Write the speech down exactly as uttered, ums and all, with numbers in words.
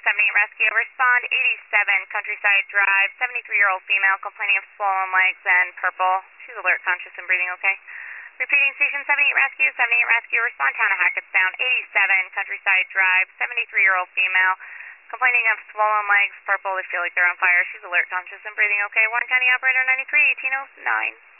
seventy-eight Rescue. Respond eighty-seven Countryside Drive, seventy-three-year-old female complaining of swollen legs and purple. She's alert, conscious, and breathing okay. Repeating, Station seventy-eight Rescue, seventy-eight Rescue. Respond town of Hackettstown, eighty-seven Countryside Drive, seventy-three-year-old female complaining of swollen legs, purple. They feel like they're on fire. She's alert, conscious, and breathing okay. Warren County Operator ninety-three, eighteen oh nine.